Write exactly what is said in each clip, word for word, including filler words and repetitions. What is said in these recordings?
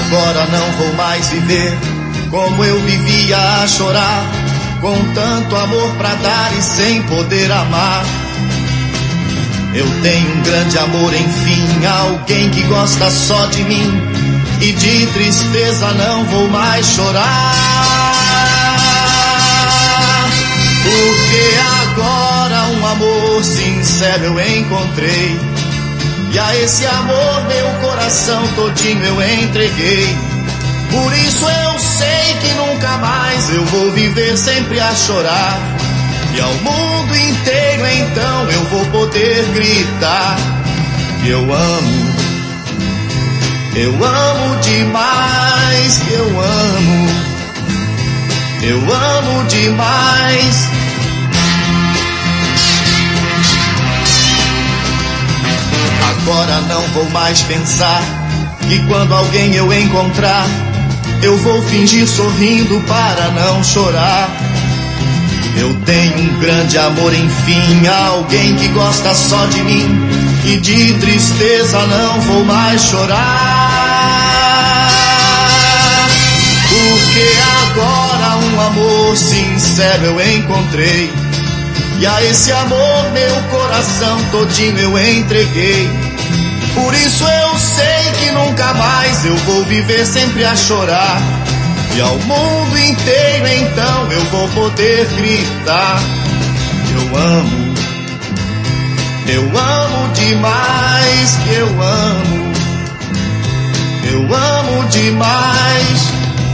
Agora não vou mais viver como eu vivia a chorar, com tanto amor pra dar e sem poder amar. Eu tenho um grande amor, enfim, alguém que gosta só de mim, e de tristeza não vou mais chorar. Porque agora um amor sincero eu encontrei, e a esse amor meu coração todinho eu entreguei. Por isso eu sei que nunca mais eu vou viver sempre a chorar, e ao mundo inteiro então eu vou poder gritar que eu amo, eu amo demais, que eu amo, eu amo demais. Agora não vou mais pensar que quando alguém eu encontrar, eu vou fingir sorrindo para não chorar. Eu tenho um grande amor, enfim, alguém que gosta só de mim, e de tristeza não vou mais chorar. Porque agora um amor sincero eu encontrei, e a esse amor meu coração todinho eu entreguei. Por isso eu sei que nunca mais eu vou viver sempre a chorar, e ao mundo inteiro então eu vou poder gritar que eu amo, eu amo demais, que eu amo, eu amo demais.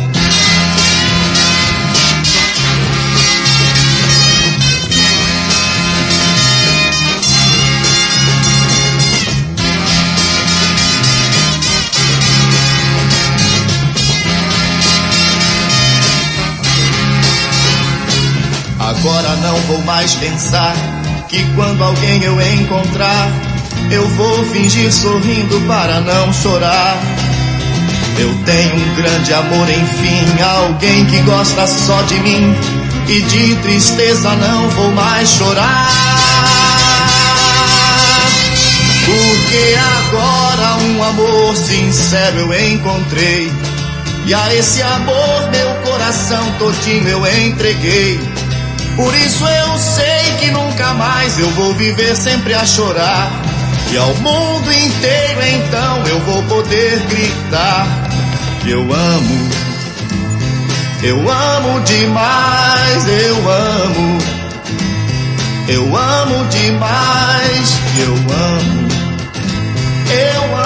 Agora não vou mais pensar que quando alguém eu encontrar, eu vou fingir sorrindo para não chorar. Eu tenho um grande amor, enfim, alguém que gosta só de mim, e de tristeza não vou mais chorar. Porque agora um amor sincero eu encontrei, e a esse amor meu coração todinho eu entreguei. Por isso eu sei que nunca mais eu vou viver sempre a chorar, e ao mundo inteiro então eu vou poder gritar que eu amo, eu amo demais, eu amo, eu amo demais, eu amo, eu amo.